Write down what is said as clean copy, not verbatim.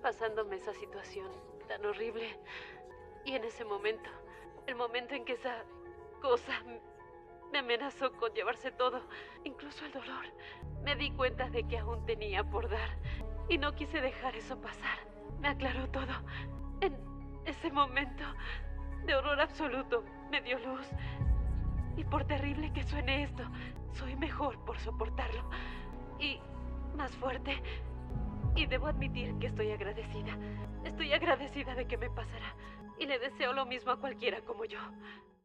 pasándome esa situación tan horrible. Y en ese momento, el momento en que esa cosa me amenazó con llevarse todo, incluso el dolor, me di cuenta de que aún tenía por dar y no quise dejar eso pasar. Me aclaró todo. En ese momento de horror absoluto me dio luz. Y por terrible que suene esto, soy mejor por soportarlo. Y más fuerte. Y debo admitir que estoy agradecida. Estoy agradecida de que me pasara. Y le deseo lo mismo a cualquiera como yo.